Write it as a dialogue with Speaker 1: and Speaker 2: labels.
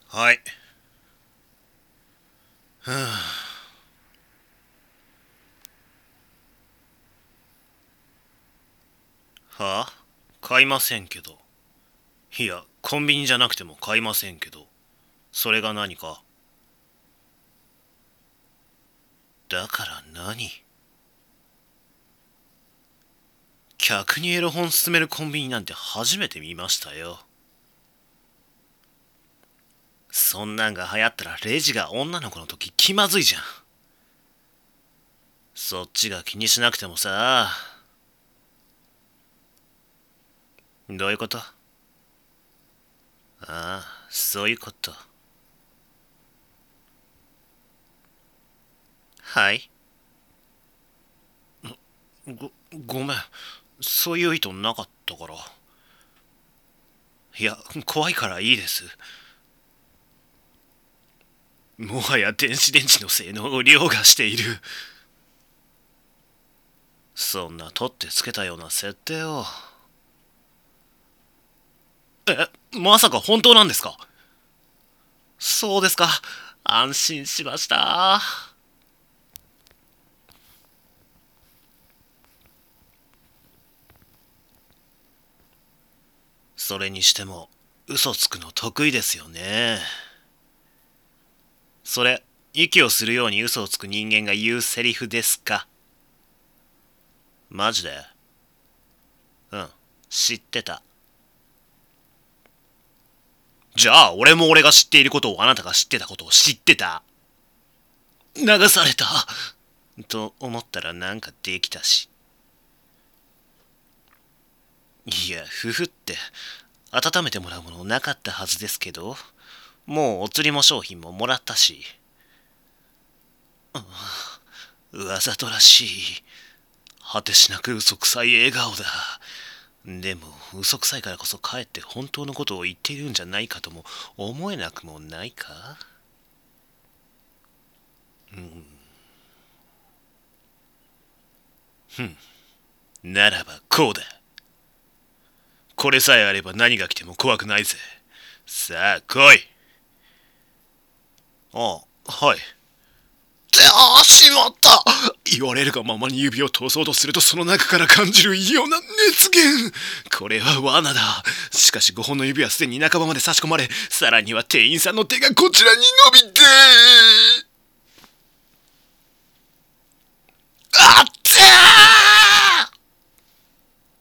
Speaker 1: はい。ふぅ。はあ、買いませんけど。いや、コンビニじゃなくても買いませんけど。それが何か？だから何？客にエロ本勧めるコンビニなんて初めて見ましたよ。そんなんが流行ったらレジが女の子の時気まずいじゃん。そっちが気にしなくてもさ。どういうこと？ああ、そういうこと。はい。ご、ごめん。そういう意図なかったから。いや、怖いからいいです。もはや電子レンジの性能を凌駕している。そんな取ってつけたような設定を。まさか本当なんですか？そうですか。安心しました。それにしても、嘘つくの得意ですよね。それ、息をするように嘘をつく人間が言うセリフですか？マジで？うん、知ってた。じゃあ、俺が知っていることをあなたが知ってたことを知ってた。流された。と思ったらなんかできたし。いや、ふふって、温めてもらうものなかったはずですけど、もうお釣りも商品ももらったし。わざとらしい。果てしなく嘘くさい笑顔だ。でも、嘘くさいからこそかえって本当のことを言っているんじゃないかとも思えなくもないか？うん。ふん。ならばこうだ。これさえあれば何が来ても怖くないぜ。さあ来い。ああ、はい。ああ、しまった。言われるがままに指を通そうとするとその中から感じる異様な熱源。これは罠だ。しかし5本の指はすでに半ばまで差し込まれ、さらには店員さんの手がこちらに伸びて